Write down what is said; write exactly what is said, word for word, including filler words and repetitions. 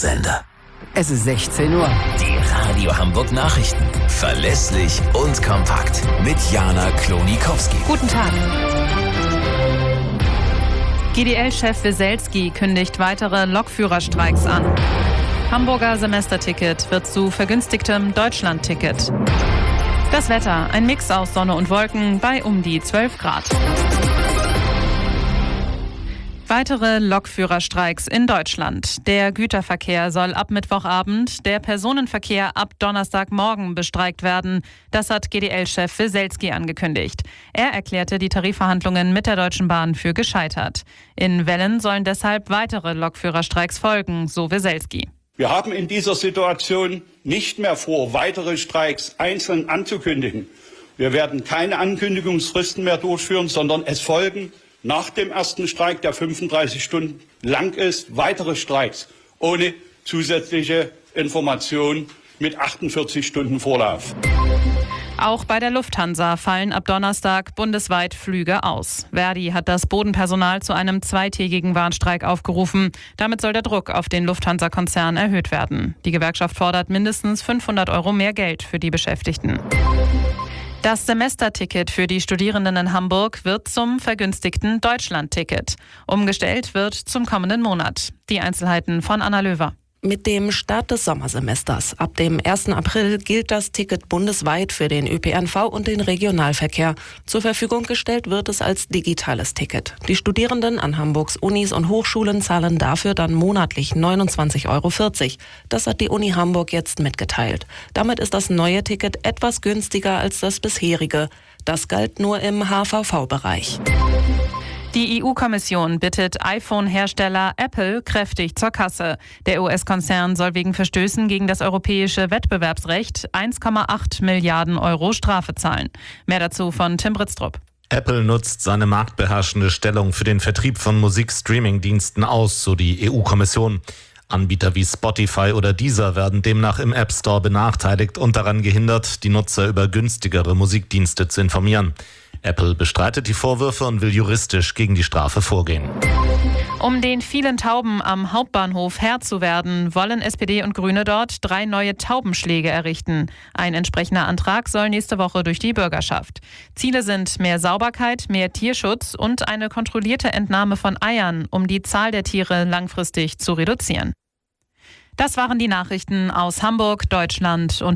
Sender. Es ist sechzehn Uhr. Die Radio Hamburg Nachrichten. Verlässlich und kompakt. Mit Jana Klonikowski. Guten Tag. G D L-Chef Weselski kündigt weitere Lokführerstreiks an. Hamburger Semesterticket wird zu vergünstigtem Deutschlandticket. Das Wetter, ein Mix aus Sonne und Wolken bei um die zwölf Grad. Weitere Lokführerstreiks in Deutschland. Der Güterverkehr soll ab Mittwochabend, der Personenverkehr ab Donnerstagmorgen bestreikt werden. Das hat G D L-Chef Weselski angekündigt. Er erklärte die Tarifverhandlungen mit der Deutschen Bahn für gescheitert. In Wellen sollen deshalb weitere Lokführerstreiks folgen, so Weselski. Wir haben in dieser Situation nicht mehr vor, weitere Streiks einzeln anzukündigen. Wir werden keine Ankündigungsfristen mehr durchführen, sondern es folgen nach dem ersten Streik, der fünfunddreißig Stunden lang ist, weitere Streiks ohne zusätzliche Information mit achtundvierzig Stunden Vorlauf. Auch bei der Lufthansa fallen ab Donnerstag bundesweit Flüge aus. Verdi hat das Bodenpersonal zu einem zweitägigen Warnstreik aufgerufen. Damit soll der Druck auf den Lufthansa-Konzern erhöht werden. Die Gewerkschaft fordert mindestens fünfhundert Euro mehr Geld für die Beschäftigten. Das Semesterticket für die Studierenden in Hamburg wird zum vergünstigten Deutschlandticket. Umgestellt wird zum kommenden Monat. Die Einzelheiten von Anna Löwer. Mit dem Start des Sommersemesters ab dem ersten April gilt das Ticket bundesweit für den Ö P N V und den Regionalverkehr. Zur Verfügung gestellt wird es als digitales Ticket. Die Studierenden an Hamburgs Unis und Hochschulen zahlen dafür dann monatlich neunundzwanzig Euro vierzig. Das hat die Uni Hamburg jetzt mitgeteilt. Damit ist das neue Ticket etwas günstiger als das bisherige. Das galt nur im H V V-Bereich. Die E U-Kommission bittet iPhone-Hersteller Apple kräftig zur Kasse. Der U S-Konzern soll wegen Verstößen gegen das europäische Wettbewerbsrecht eins Komma acht Milliarden Euro Strafe zahlen. Mehr dazu von Tim Britztrup. Apple nutzt seine marktbeherrschende Stellung für den Vertrieb von Musikstreaming-Diensten aus, so die E U-Kommission. Anbieter wie Spotify oder Deezer werden demnach im App Store benachteiligt und daran gehindert, die Nutzer über günstigere Musikdienste zu informieren. Apple bestreitet die Vorwürfe und will juristisch gegen die Strafe vorgehen. Um den vielen Tauben am Hauptbahnhof Herr zu werden, wollen S P D und Grüne dort drei neue Taubenschläge errichten. Ein entsprechender Antrag soll nächste Woche durch die Bürgerschaft. Ziele sind mehr Sauberkeit, mehr Tierschutz und eine kontrollierte Entnahme von Eiern, um die Zahl der Tiere langfristig zu reduzieren. Das waren die Nachrichten aus Hamburg, Deutschland und